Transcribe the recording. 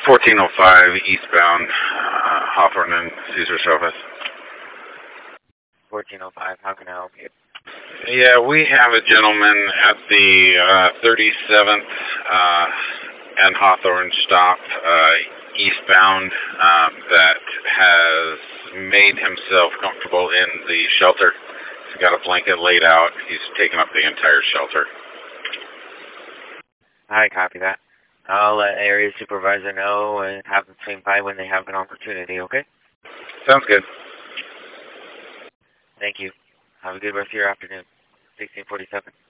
1405 eastbound, Hawthorne and Caesar Chavez. 1405, how can I help you? Yeah, we have a gentleman at the 37th and Hawthorne stop eastbound that has made himself comfortable in the shelter. He's got a blanket laid out. He's taken up the entire shelter. I copy that. I'll let area supervisor know and have them swing by when they have an opportunity, okay? Sounds good. Thank you. Have a good rest of your afternoon. 1647.